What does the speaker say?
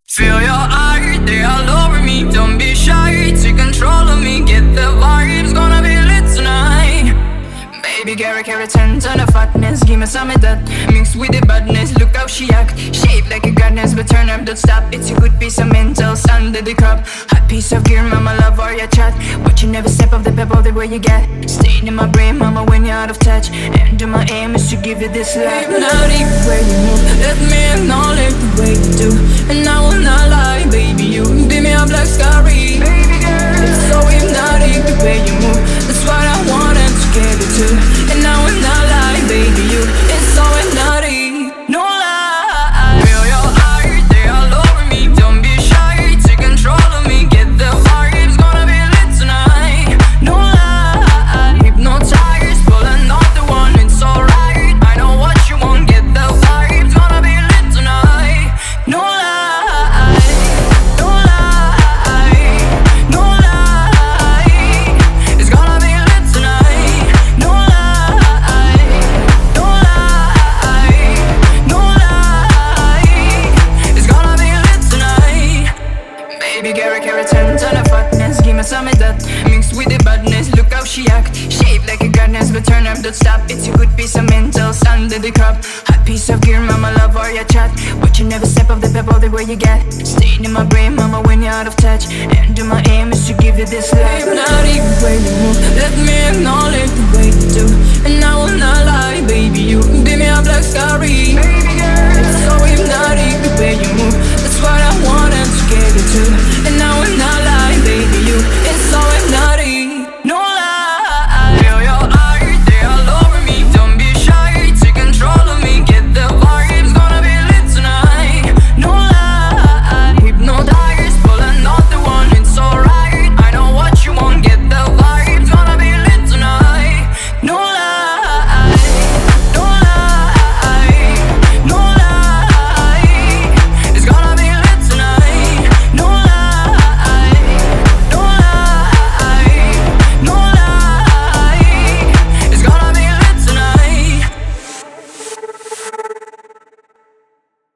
Feel your heart, they all over me. Don't be shy, take control of me. Get the vibes, gonna be lit tonight. Baby, carry 10 ton of fatness. Give me some of that, mixed with the badness. Look how she act, shaped like a goddess. But turn up, don't stop, it's a good piece of mentals under the cup. Hot piece of gear, mama, love or your chat. Watching every step of the pebble, the way you get. Staying in my brain, mama, when you're out of touch. And my aim is to give you this love. Hypnotic way you move, let me acknowledge the way you do. And I will not lie, baby, you beat me up like scary. Baby girl, it's so hypnotic the way you move. That's what I wanted to get it to. And I will not lie, baby, you, it's so hypnotic, no lie. Feel your heart, they all over me. Don't be shy, take control of me. Get the vibes, gonna be lit tonight, no lie. Hypnotized, pulling off the one, it's alright. I know what you want, get the vibes, gonna be lit tonight, no lie. No lie, no lie. It's gonna be lit tonight, no lie. No lie, no lie. It's gonna be lit tonight. Baby, carry 10 ton of fatness. Give me some of that, mixed with the badness. Look how she act, shaped like a goddess. But turn up, don't stop, it's a good piece of mentals under the cup. Hot piece of gear, mama, love or your chat. Watching every step of the pebble, the way you get. Staying in my brain, mama, when you're out of touch. And my aim is to give you this love. Hypnotic way you move, let me acknowledge the way you do. And I will not lie, baby, you beat me up like scary. Baby girl, it's so hypnotic the way you move.